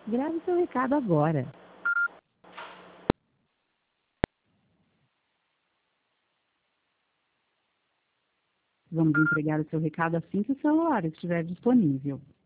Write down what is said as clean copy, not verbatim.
Grave seu recado agora. Vamos entregar o seu recado assim que o celular estiver disponível.